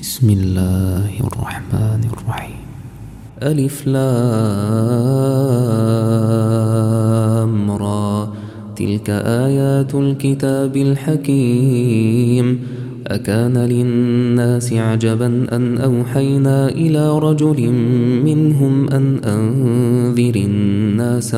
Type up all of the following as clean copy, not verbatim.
بسم الله الرحمن الرحيم. ألف لام را، تلك آيات الكتاب الحكيم. أكان للناس عجبا أن أوحينا إلى رجل منهم أن أنذر الناس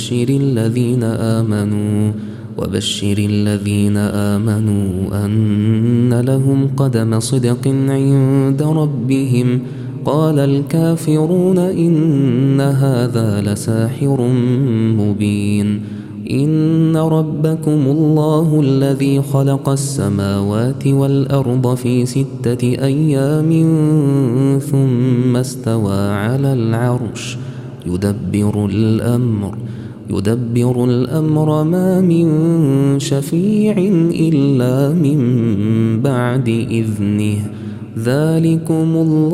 وبشر الذين آمنوا أن لهم قدم صدق عند ربهم. قال الكافرون إن هذا لساحر مبين. إن ربكم الله الذي خلق السماوات والأرض في 6 أيام ثم استوى على العرش يدبر الأمر ما من شفيع إلا من بعد إذنه. ذلكم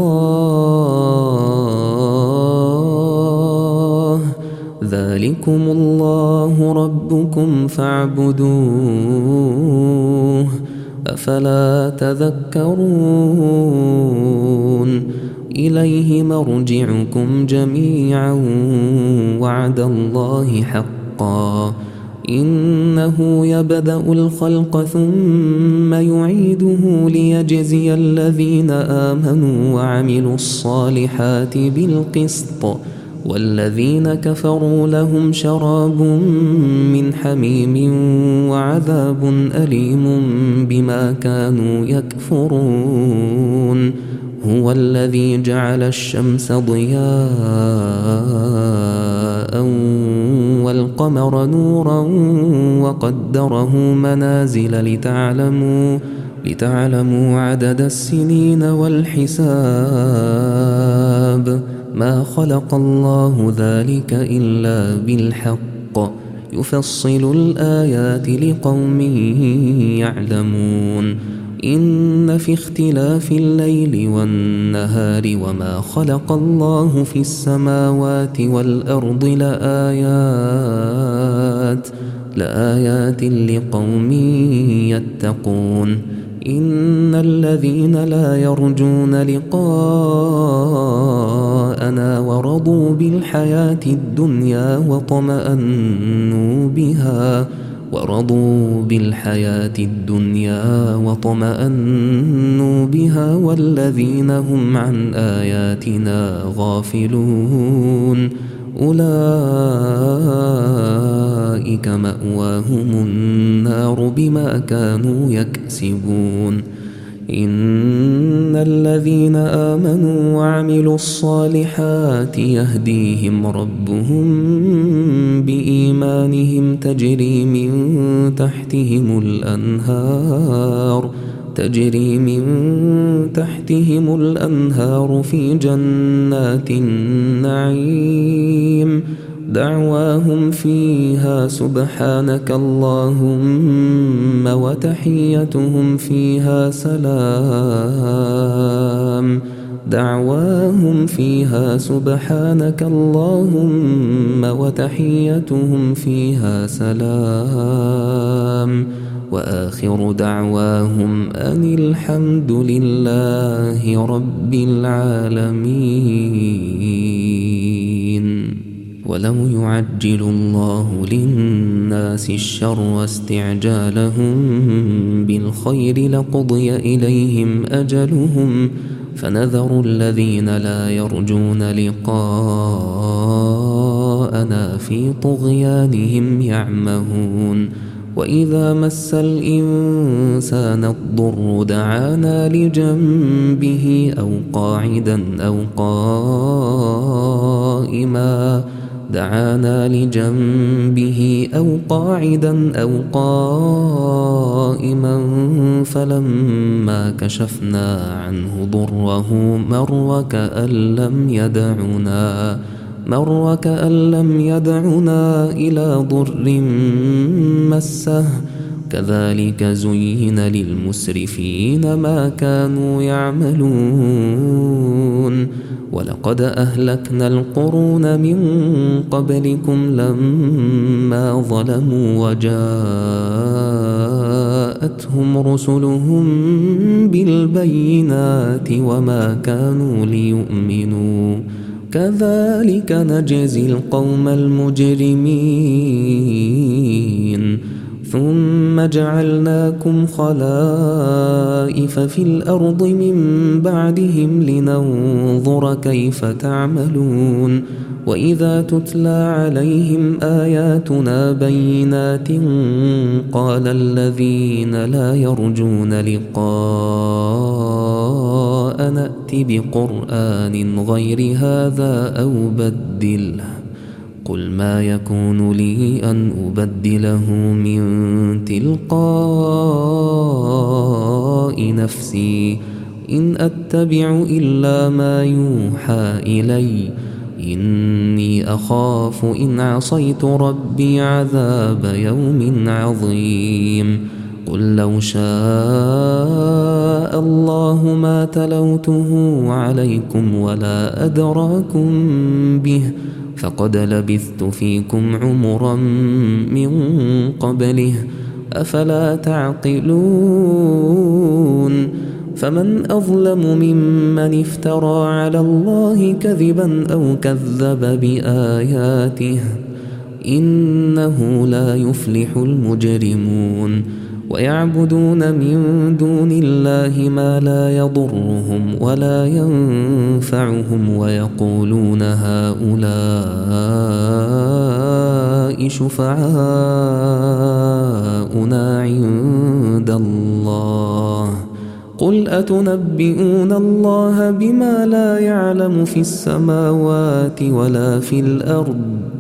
الله ربكم فاعبدوه، أفلا تذكرون. إليه مرجعكم جميعا وعد الله حقا، إنه يبدأ الخلق ثم يعيده ليجزي الذين آمنوا وعملوا الصالحات بالقسط، والذين كفروا لهم شراب من حميم وعذاب أليم بما كانوا يكفرون. هو الذي جعل الشمس ضياء والقمر نورا وقدره منازل لتعلموا عدد السنين والحساب. ما خلق الله ذلك إلا بالحق، يفصل الآيات لقوم يعلمون. إن في اختلاف الليل والنهار وما خلق الله في السماوات والأرض لآيات لقوم يتقون. إن الذين لا يرجون لقاءنا ورضوا بالحياة الدنيا واطمأنوا بها والذين هم عن آياتنا غافلون أولئك مأواهم النار بما كانوا يكسبون. إن الذين آمنوا وعملوا الصالحات يهديهم ربهم بإيمانهم تجري من تحتهم الأنهار في جنات النعيم. دعواهم فيها سبحانك اللهم وتحيتهم فيها سلام. دعواهم فيها سبحانك اللهم وتحيتهم فيها سلام. وآخر دعواهم أن الحمد لله رب العالمين. ولو يعجل الله للناس الشر واستعجالهم بالخير لقضي إليهم أجلهم، فنذر الذين لا يرجون لقاءنا في طغيانهم يعمهون. وإذا مس الإنسان الضر دعانا لجنبه أو قاعدا أو قائما فلما كشفنا عنه ضره مر كأن لم يدعنا إلى ضر مسه. كذلك زين للمسرفين ما كانوا يعملون. ولقد أهلكنا القرون من قبلكم لما ظلموا وجاءتهم رسلهم بالبينات وما كانوا ليؤمنوا كذلك نجزي القوم المجرمين ثم جعلناكم خلائف في الأرض من بعدهم لننظر كيف تعملون وإذا تتلى عليهم آياتنا بينات قال الذين لا يرجون لقاء نأت بقرآن غير هذا أو بدله قل ما يكون لي أن أبدله من تلقاء نفسي إن أتبع إلا ما يوحى إلي إني أخاف إن عصيت ربي عذاب يوم عظيم قل لو شاء الله ما تلوته عليكم ولا أدراكم به فقد لبثت فيكم عمرا من قبله أفلا تعقلون فمن أظلم ممن افترى على الله كذبا أو كذب بآياته إنه لا يفلح المجرمون ويعبدون من دون الله ما لا يضرهم ولا ينفعهم ويقولون هؤلاء شفعاؤنا عند الله قل أتنبئون الله بما لا يعلم في السماوات ولا في الأرض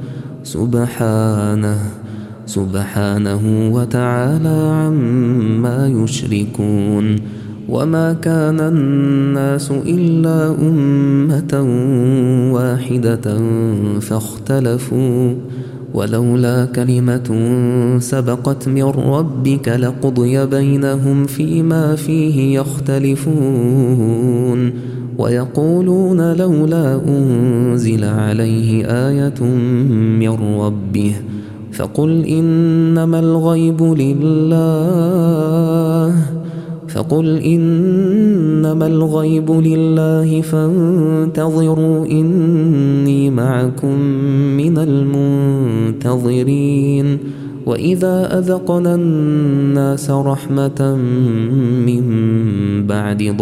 سبحانه وتعالى عما يشركون وما كان الناس إلا أمة واحدة فاختلفوا ولولا كلمة سبقت من ربك لقضي بينهم فيما فيه يختلفون ويقولون لولا أنزل عليه آية من ربه فقل إنما الغيب لله فانتظروا إني معكم من المنتظرين وإذا أذقنا الناس رحمة من بعد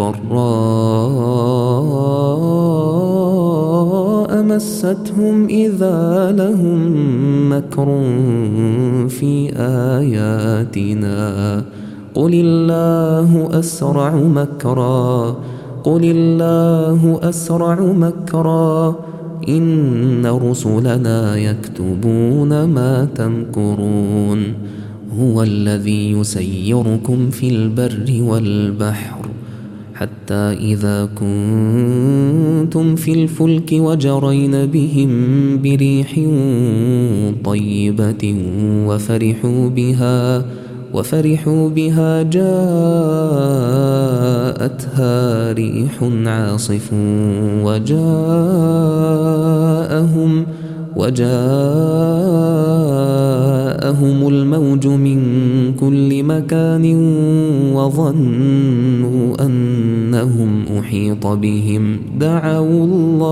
ضراء مستهم إذا لهم مكر في آياتنا قل الله أسرع مكرا إن رسلنا يكتبون ما تمكرون هو الذي يسيركم في البر والبحر حتى إذا كنتم في الفلك وجرين بهم بريح طيبة وفرحوا بها جاءتها ريح عاصف وجاءهم الموج من كل مكان وظنوا أنهم أحيط بهم دعوا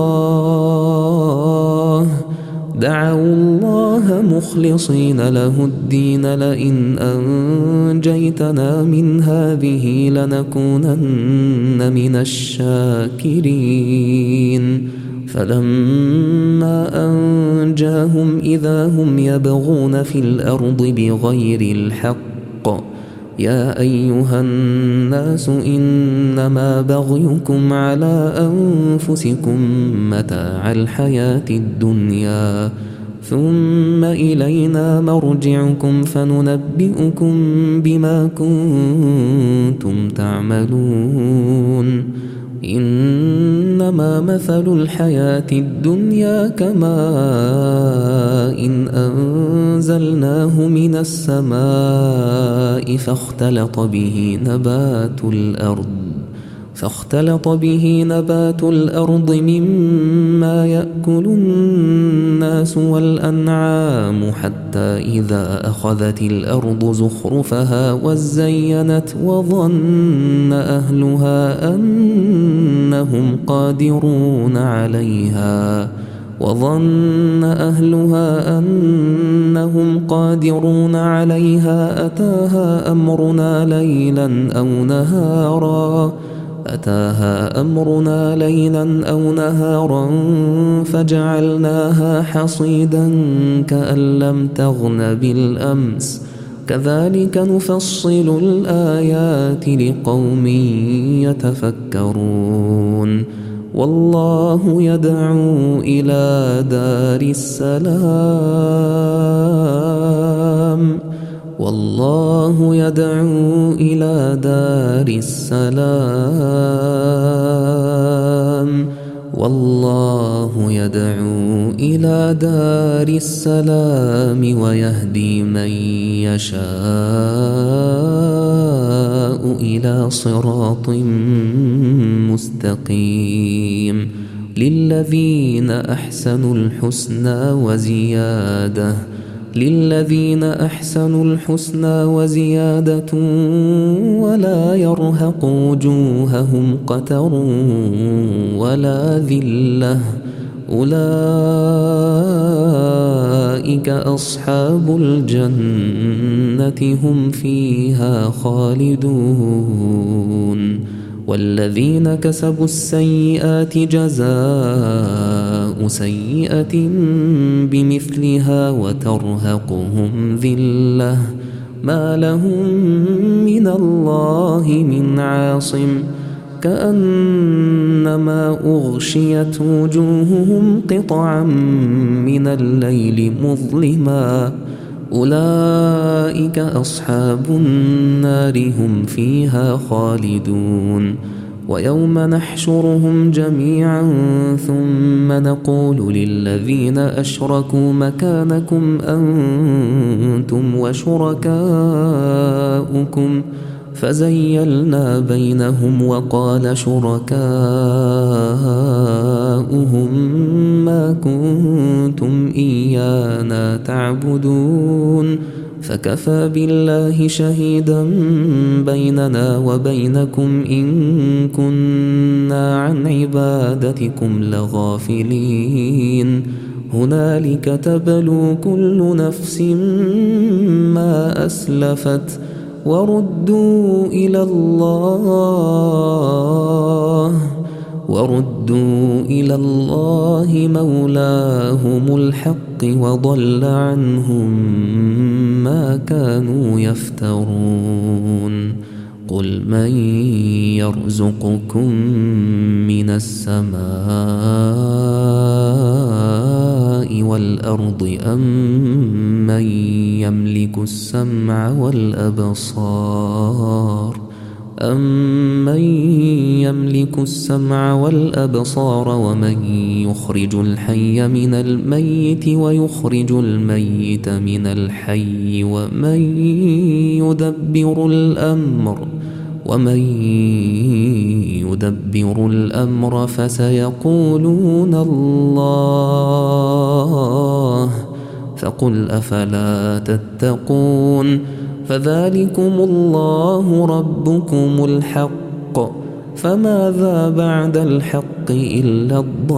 الله مخلصين له الدين لئن أنجيتنا من هذه لنكونن من الشاكرين فلما أنجاهم إذا هم يبغون في الأرض بغير الحق يا أيها الناس إنما بغيكم على أنفسكم متاع الحياة الدنيا ثم إلينا مرجعكم فننبئكم بما كنتم تعملون إنما مثل الحياة الدنيا كماء إن أنزلناه من السماء فاختلط به نبات الأرض فاختلط به نبات الأرض مما يأكل الناس والأنعام حتى إذا أخذت الأرض زخرفها وزينت وظن أهلها أنهم قادرون عليها أتاها أمرنا ليلا أو نهارا فجعلناها حصيدا كأن لم تغن بالأمس كذلك نفصل الآيات لقوم يتفكرون والله يدعو إلى دار السلام ويهدي من يشاء إلى صراط مستقيم للذين أحسنوا الحسنى وزيادة ولا يرهق وجوههم قتر ولا ذلة أولئك أصحاب الجنة هم فيها خالدون والذين كسبوا السيئات جزاء سيئة بمثلها وترهقهم ذلة ما لهم من الله من عاصم كأنما أغشيت وجوههم قطعا من الليل مظلما أولئك أصحاب النار هم فيها خالدون ويوم نحشرهم جميعا ثم نقول للذين أشركوا مكانكم أنتم وشركاؤكم فزيلنا بينهم وقال شركاؤهم ما كنتم إيانا تعبدون فكفى بالله شهيدا بيننا وبينكم إن كنا عن عبادتكم لغافلين هنالك تبلو كل نفس ما أسلفت وردوا إلى الله مولاهم الحق وضل عنهم ما كانوا يفترون قل من يرزقكم من السماء والأرض أم من يملك السمع والأبصار ومن يخرج الحي من الميت ويخرج الميت من الحي ومن يدبر الأمر فسيقولون الله فقل أفلا تتقون فذلكم الله ربكم الحق فماذا بعد الحق إلا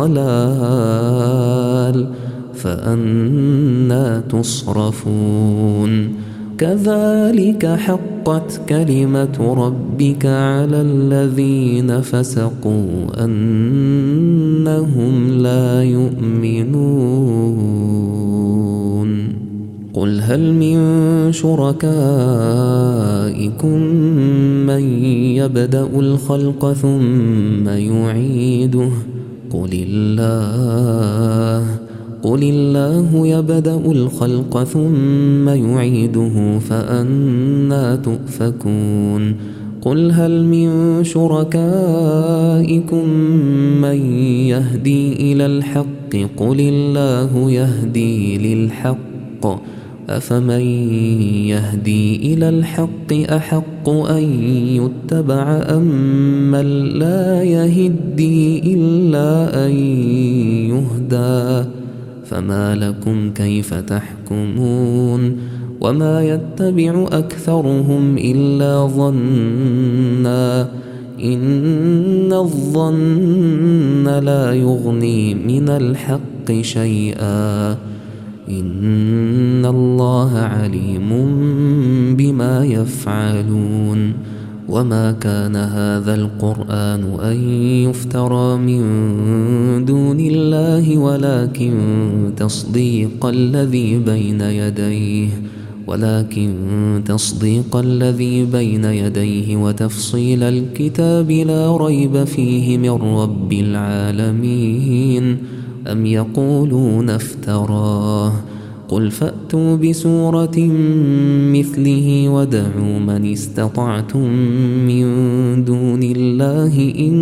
الضلال فأنى تصرفون كذلك حقت كلمة ربك على الذين فسقوا أنهم لا يؤمنون قل هل من شركائكم من يبدأ الخلق ثم يعيده قل الله يبدأ الخلق ثم يعيده فأنى تؤفكون قل هل من شركائكم من يهدي إلى الحق قل الله يهدي للحق أفمن يهدي إلى الحق أحق أن يتبع أم من لا يهدي إلا أن يهدى فما لكم كيف تحكمون وما يتبع أكثرهم إلا ظنا إن الظن لا يغني من الحق شيئا إن الله عليم بما يفعلون وما كان هذا القرآن أن يفترى من دون الله ولكن تصديق الذي بين يديه وتفصيل الكتاب لا ريب فيه من رب العالمين أم يقولون افتراه قل فأتوا بسورة مثله ودعوا من استطعتم من دون الله إن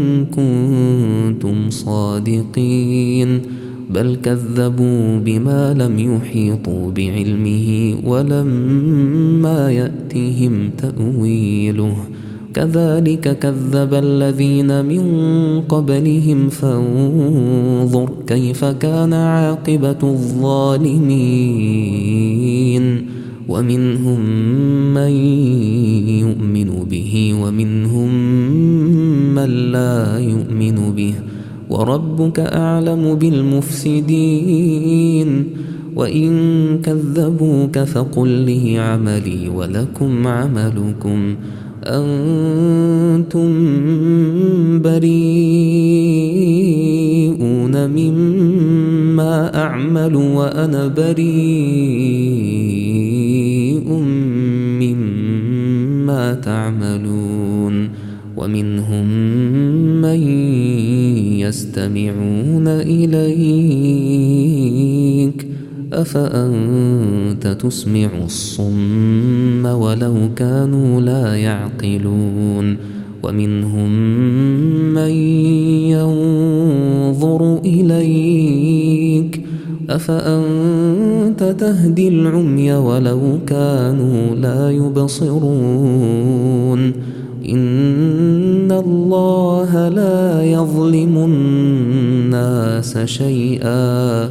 كنتم صادقين بل كذبوا بما لم يحيطوا بعلمه ولما يأتهم تأويله كذلك كذب الذين من قبلهم فانظر كيف كان عاقبة الظالمين ومنهم من يؤمن به ومنهم من لا يؤمن به وربك أعلم بالمفسدين وإن كذبوك فقل لي عملي ولكم عملكم أنتم بريئون مما أعمل وأنا بريء مما تعملون ومنهم من يستمعون إليك أفأنت تسمع الصم ولو كانوا لا يعقلون ومنهم من ينظر إليك أفأنت تهدي العمي ولو كانوا لا يبصرون إن الله لا يظلم الناس شيئا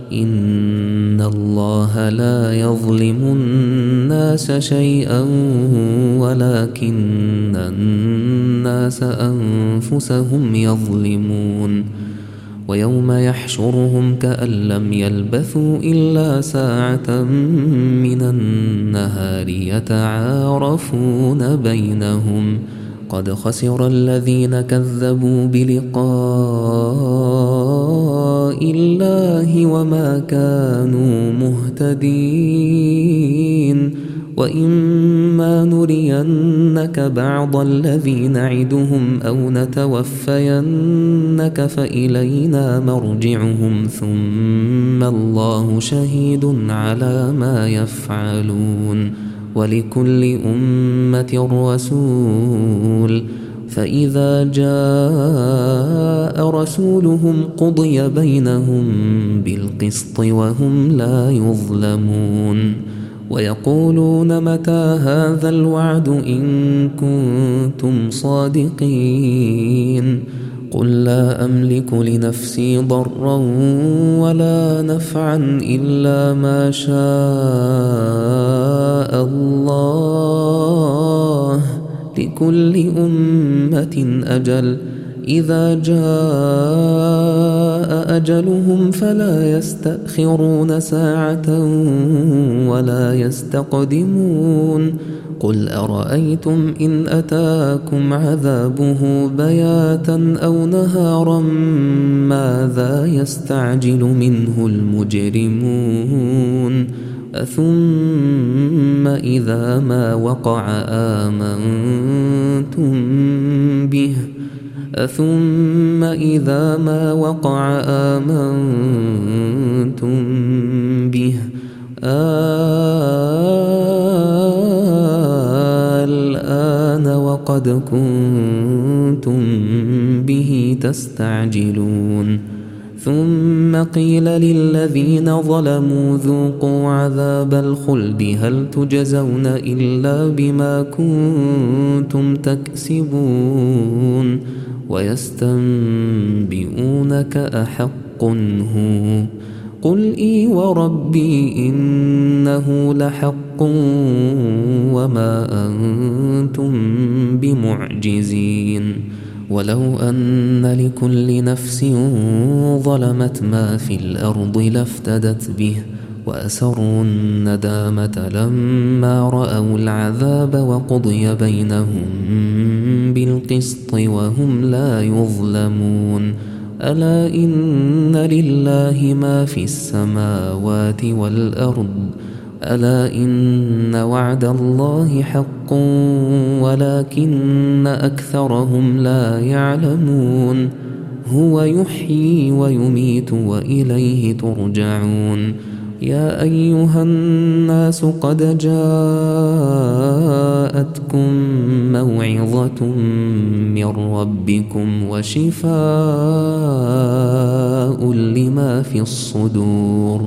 ولكن الناس أنفسهم يظلمون ويوم يحشرهم كأن لم يلبثوا إلا ساعة من النهار يتعارفون بينهم قد خسر الذين كذبوا بلقاء الله وما كانوا مهتدين وإما نرينك بعض الذي نعدهم أو نتوفينك فإلينا مرجعهم ثم الله شهيد على ما يفعلون ولكل أمة رسول فإذا جاء رسولهم قضي بينهم بالقسط وهم لا يظلمون ويقولون متى هذا الوعد إن كنتم صادقين قل لا أملك لنفسي ضرا ولا نفعا إلا ما شاء الله لكل أمة أجل إذا جاء أجلهم فلا يستأخرون ساعة ولا يستقدمون قل أرأيتم إن أتاكم عذابه بياتا أو نهارا ماذا يستعجل منه المجرمون أثم إذا ما وقع آمنتم به الآن وقد كنتم به تستعجلون ثم قيل للذين ظلموا ذوقوا عذاب الخلد هل تجزون إلا بما كنتم تكسبون ويستنبئونك أحق هو قل إي وربي إنه لحق وما أنتم بمعجزين ولو أن لكل نفس ظلمت ما في الأرض لافتدت به وأسروا الندامة لما رأوا العذاب وقضي بينهم بالقسط وهم لا يظلمون ألا إن لله ما في السماوات والأرض ألا إن وعد الله حق ولكن أكثرهم لا يعلمون هو يحيي ويميت وإليه ترجعون يا أيها الناس قد جاءتكم موعظة من ربكم وشفاء لما في الصدور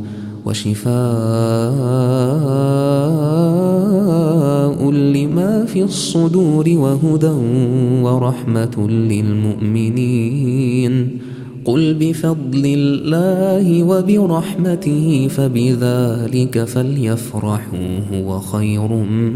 وهدى ورحمة للمؤمنين قل بفضل الله وبرحمته فبذلك فليفرحوا هو خير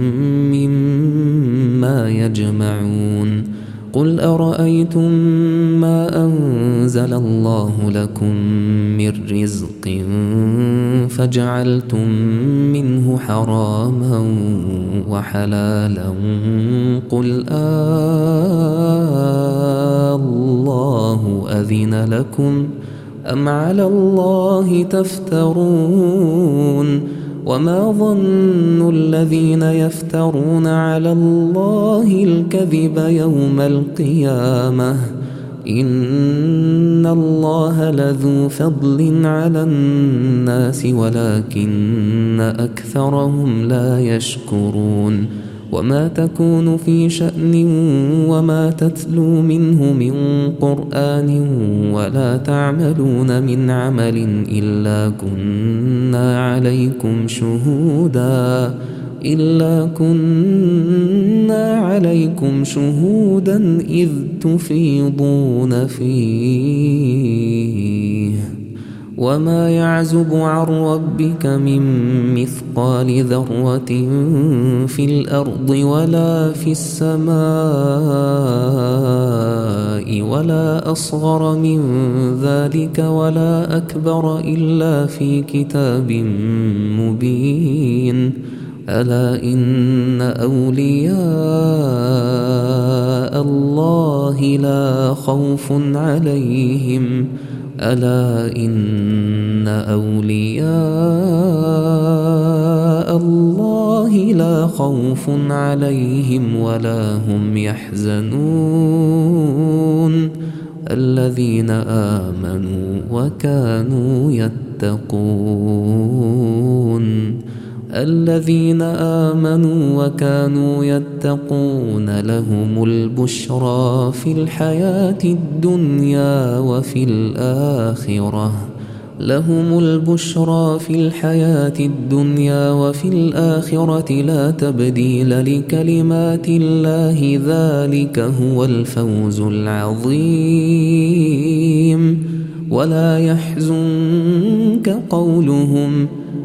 مما يجمعون قل أرأيتم ما أنزل الله لكم من رزق فجعلتم منه حراما وحلالا قل الله أذن لكم أم على الله تفترون وما ظن الذين يفترون على الله الكذب يوم القيامة إن الله لذو فضل على الناس ولكن أكثرهم لا يشكرون وما تكون في شأن وما تتلو منه من قرآن ولا تعملون من عمل إلا كنا عليكم شهودا إذ تفيضون فيه وما يعزب عن ربك من مثقال ذرة في الأرض ولا في السماء ولا أصغر من ذلك ولا أكبر إلا في كتاب مبين ألا إن أولياء الله لا خوف عليهم ألا إن أولياء الله لا خوف عليهم ولا هم يحزنون الذين آمنوا وكانوا يتقون لهم البشرى في الحياة الدنيا وفي الآخرة لا تبديل لكلمات الله ذلك هو الفوز العظيم ولا يحزنك قولهم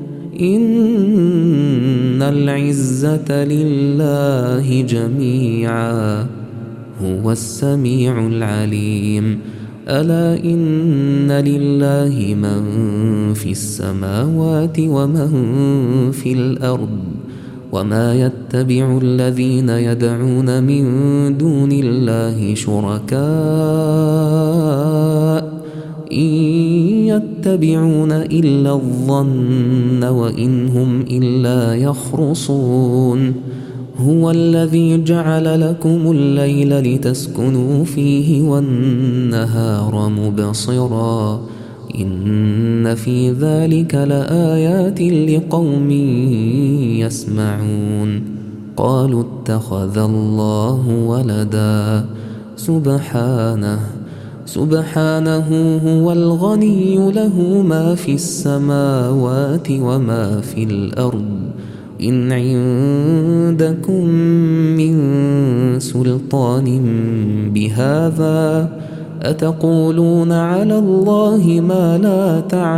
إن العزة لله جميعا هو السميع العليم ألا إن لله من في السماوات ومن في الأرض وما يتبع الذين يدعون من دون الله شركاء إن يتبعون إلا الظن وإن هم إلا يخرصون هو الذي جعل لكم الليل لتسكنوا فيه والنهار مبصرا إن في ذلك لآيات لقوم يسمعون قالوا اتخذ الله ولدا سبحانه سبحانه هو الغني له ما في السماوات وما في الأرض إن عندكم من سلطان بهذا أتقولون على الله ما لا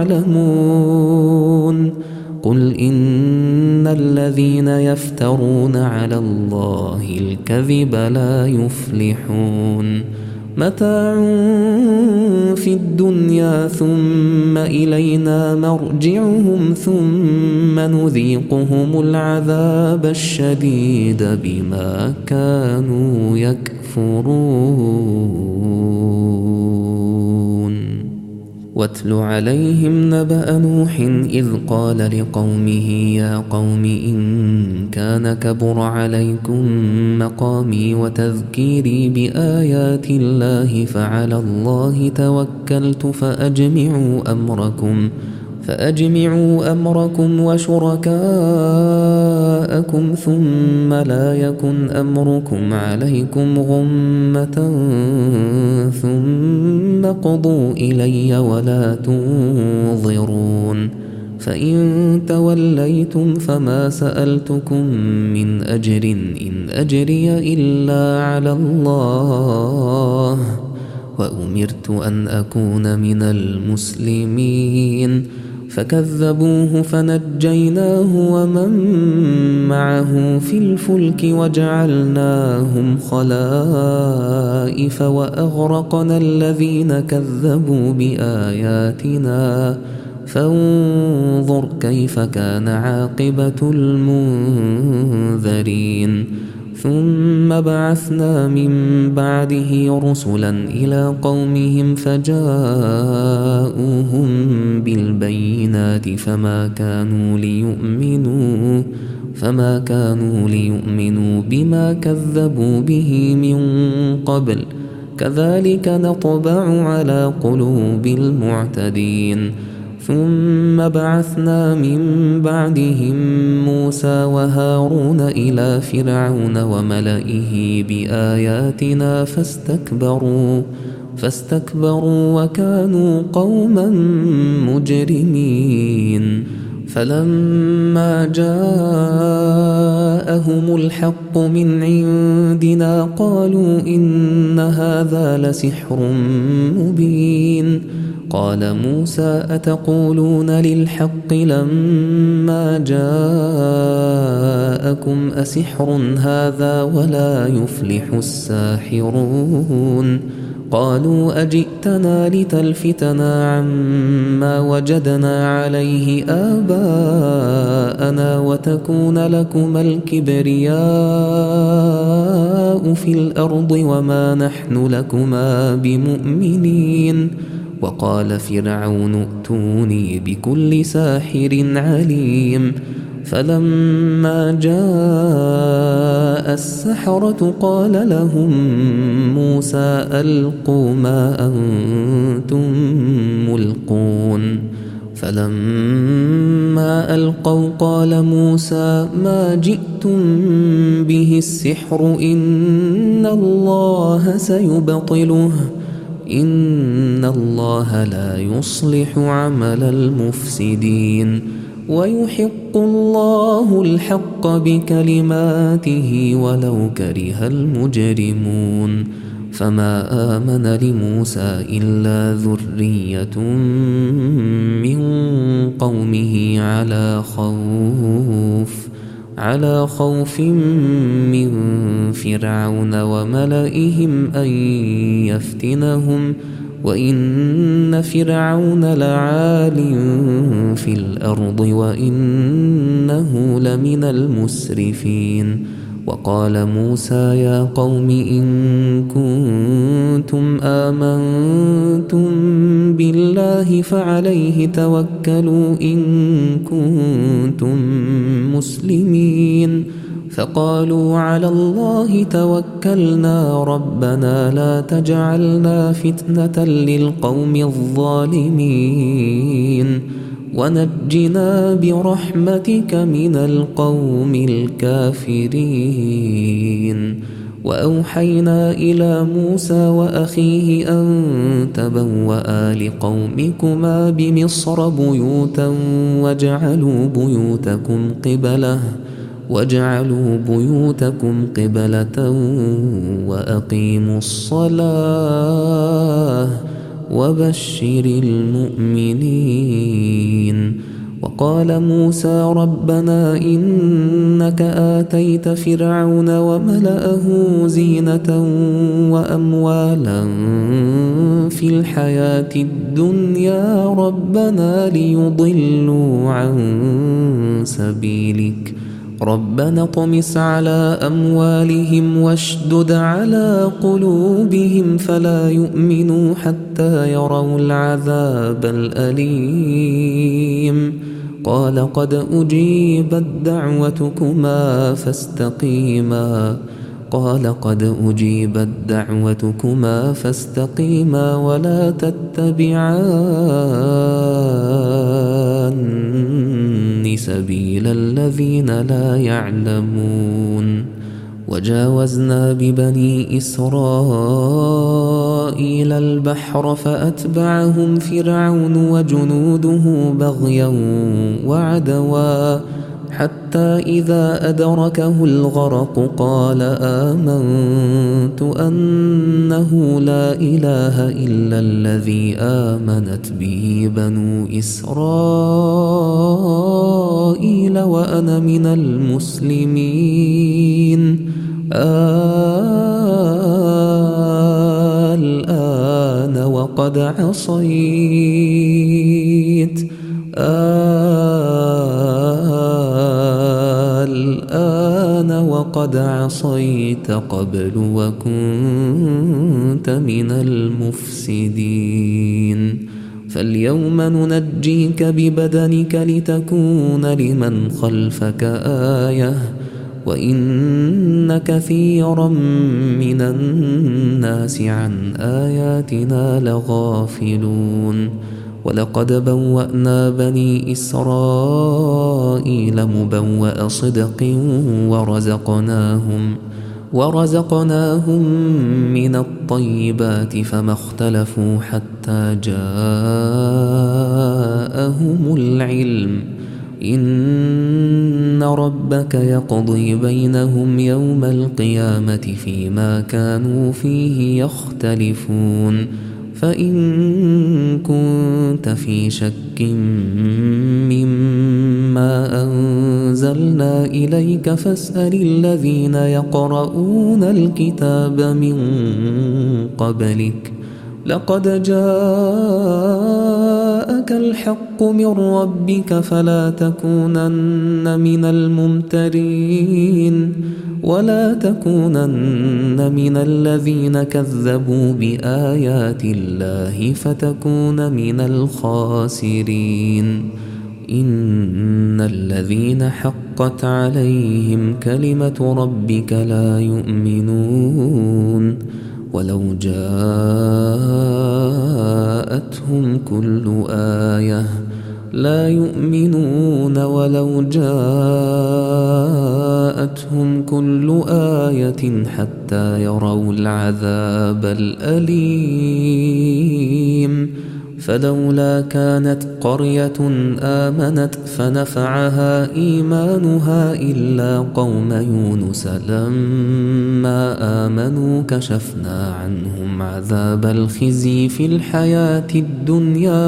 تعلمون قل إن الذين يفترون على الله الكذب لا يفلحون متاع في الدنيا ثم إلينا مرجعهم ثم نذيقهم العذاب الشديد بما كانوا يكفرون واتل عليهم نبأ نوح إذ قال لقومه يا قوم إن كان كبر عليكم مقامي وتذكيري بآيات الله فعلى الله توكلت فأجمعوا أمركم وشركاءكم ثم لا يكن أمركم عليكم غمة ثم قضوا إلي ولا تنظرون فإن توليتم فما سألتكم من أجر إن أجري إلا على الله وأمرت أن أكون من المسلمين فكذبوه فنجيناه ومن معه في الفلك وجعلناهم خلائف وأغرقنا الذين كذبوا بآياتنا فانظر كيف كان عاقبة المنذرين ثم بعثنا من بعده رسلا إلى قومهم فجاءوهم بالبينات فما كانوا ليؤمنوا بما كذبوا به من قبل كذلك نطبع على قلوب المعتدين ثم بعثنا من بعدهم موسى وهارون إلى فرعون وملئه بآياتنا فاستكبروا وكانوا قوما مجرمين فلما جاءهم الحق من عندنا قالوا إن هذا لسحر مبين قال موسى أتقولون للحق لما جاءكم أسحر هذا ولا يفلح الساحرون قالوا أجئتنا لتلفتنا عما وجدنا عليه آباءنا وتكون لكما الكبرياء في الأرض وما نحن لكما بمؤمنين وقال فرعون ائتوني بكل ساحر عليم فلما جاء السحرة قال لهم موسى ألقوا ما أنتم ملقون فلما ألقوا قال موسى ما جئتم به السحر إن الله سيبطله إن الله لا يصلح عمل المفسدين ويحق الله الحق بكلماته ولو كره المجرمون فما آمن لموسى إلا ذرية من قومه على خوف من فرعون وملئهم أن يفتنهم وإن فرعون لعال في الأرض وإنه لمن المسرفين وقال موسى يا قوم إن كنتم آمنتم بالله فعليه توكلوا إن كنتم مسلمين فقالوا على الله توكلنا ربنا لا تجعلنا فتنة للقوم الظالمين ونجنا برحمتك من القوم الكافرين وأوحينا إلى موسى وأخيه أن تبوأ لقومكما بمصر بيوتا واجعلوا بيوتكم قبلة وأقيموا الصلاة وبشر المؤمنين. وقال موسى ربنا إنك آتيت فرعون وملأه زينة وأموالا في الحياة الدنيا ربنا ليضلوا عن سبيلك ربنا اطمس على أموالهم واشدد على قلوبهم فلا يؤمنوا حتى يروا العذاب الأليم. قال قد أجيبت دعوتكما فاستقيما ولا تتبعان سبيل الذين لا يعلمون. وجاوزنا ببني إسرائيل البحر فأتبعهم فرعون وجنوده بغيا وعدوا حتى إذا أدركه الغرق قال آمنت أنه لا إله إلا الذي آمنت به بنو إسرائيل وأنا من المسلمين. الآن وقد عصيت قبل وكنت من المفسدين. فاليوم ننجيك ببدنك لتكون لمن خلفك آية وإن كثيرا من الناس عن آياتنا لغافلون. ولقد بوأنا بني إسرائيل مبوأ صدق ورزقناهم من الطيبات فما اختلفوا حتى جاءهم العلم. إن ربك يقضي بينهم يوم القيامة فيما كانوا فيه يختلفون. فإن كنت في شك مما أنزلنا إليك فاسأل الذين يقرؤون الكتاب من قبلك لقد جاءك الحق من ربك فلا تكونن من الممترين ولا تكونن من الذين كذبوا بآيات الله فتكون من الخاسرين. إن الذين حقت عليهم كلمة ربك لا يؤمنون ولو جاءتهم كل آية حتى يروا العذاب الأليم. فلولا كانت قرية آمنت فنفعها إيمانها إلا قوم يونس لما آمنوا كشفنا عنهم عذاب الخزي في الحياة الدنيا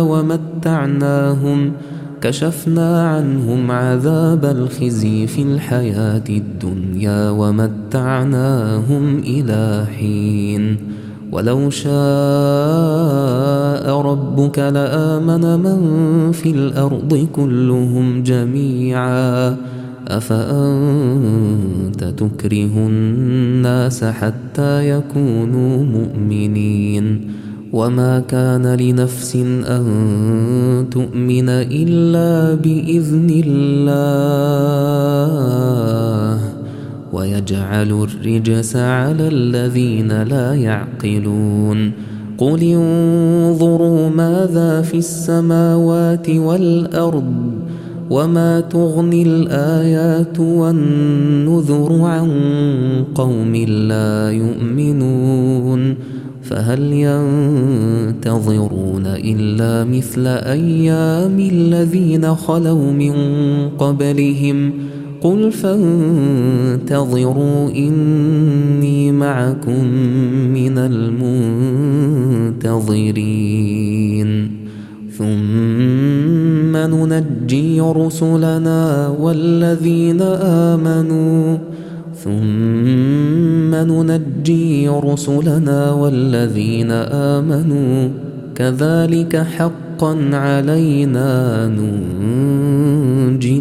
ومتعناهم إلى حين. ولو شاء ربك لآمن من في الأرض كلهم جميعا أفأنت تكره الناس حتى يكونوا مؤمنين. وما كان لنفس أن تؤمن إلا بإذن الله ويجعل الرجس على الذين لا يعقلون. قل انظروا ماذا في السماوات والأرض وما تغني الآيات والنذر عن قوم لا يؤمنون فهل ينتظرون إلا مثل أيام الذين خلوا من قبلهم قل فانتظروا إني معكم من المنتظرين ثم ننجي رسلنا والذين آمنوا كذلك حقا علينا ننجي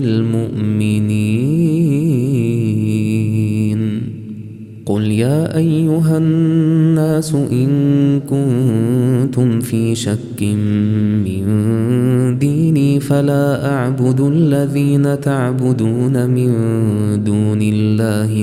المؤمنين قل يا أيها الناس إن كنتم في شك من ديني فلا أعبد الذين تعبدون من دون الله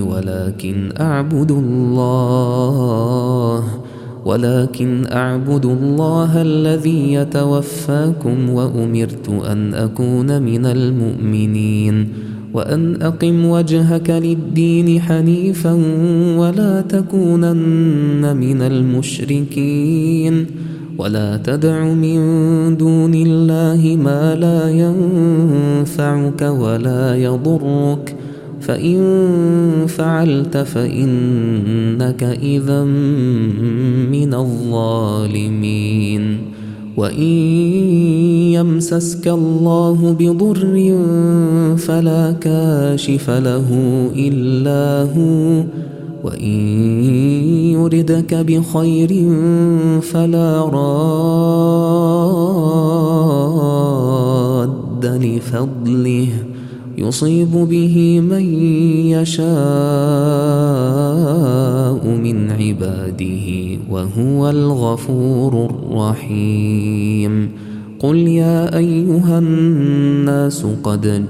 ولكن أعبد الله الذي يتوفاكم وأمرت أن أكون من المؤمنين وأن أقم وجهك للدين حنيفا ولا تكونن من المشركين ولا تدع من دون الله ما لا ينفعك ولا يضرك فإن فعلت فإنك إذا من الظالمين وإن يمسسك الله بضر فلا كاشف له إلا هو وإن يردك بخير فلا راد لفضله يصيب به من يشاء من عباده وهو الغفور الرحيم قل يا أيها الناس قد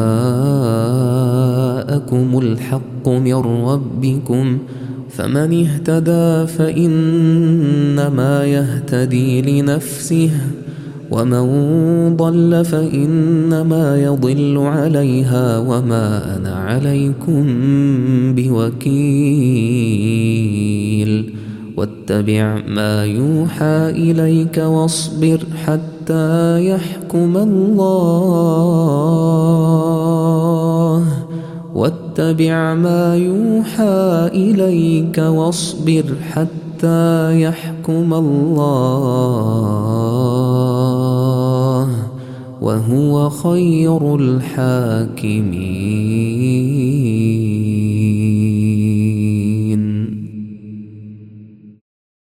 جاءكم الحق من ربكم فمن اهتدى فإنما يهتدي لنفسه ومن ضل فإنما يضل عليها وما أنا عليكم بوكيل واتبع ما يوحى إليك واصبر حتى يحكم الله واتبع ما يوحى إليك واصبر حتى يحكم الله وهو خير الحاكمين